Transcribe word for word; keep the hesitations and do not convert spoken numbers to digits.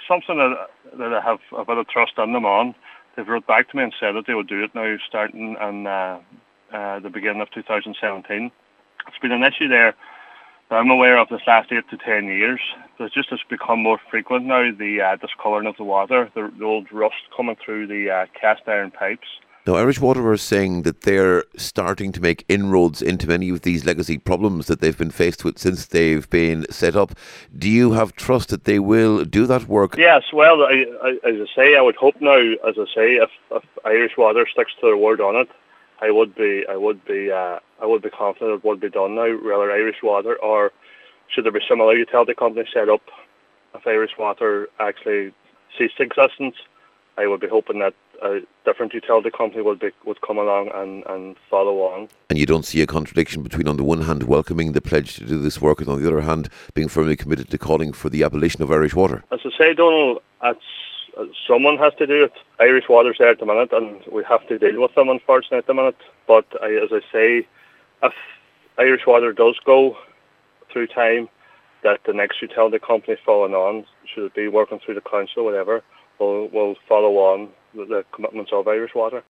something that, that I have a bit of trust in them on. They've wrote back to me and said that they would do it now starting in uh, uh, the beginning of two thousand seventeen. It's been an issue there that I'm aware of this last eight to ten years. But it's just has become more frequent now, the uh, discolouring of the water, the, the old rust coming through the uh, cast iron pipes. Now, Irish Water are saying that they're starting to make inroads into many of these legacy problems that they've been faced with since they've been set up. Do you have trust that they will do that work? Yes, well, I, I, as I say, I would hope now, as I say, if, if Irish Water sticks to their word on it, I would be, I would be, uh, I would be confident it would be done now, whether Irish Water or should there be some other utility company set up. If Irish Water actually ceased existence, I would be hoping that a different utility company would be would come along and, and follow on. And you don't see a contradiction between, on the one hand, welcoming the pledge to do this work, and on the other hand, being firmly committed to calling for the abolition of Irish Water? As I say, Donald, it's, someone has to do it. Irish Water's there at the minute, and we have to deal with them, unfortunately, at the minute. But I, as I say, if Irish Water does go through time, that the next utility company following on, should it be working through the council or whatever, will will follow on the commitments of Irish Water.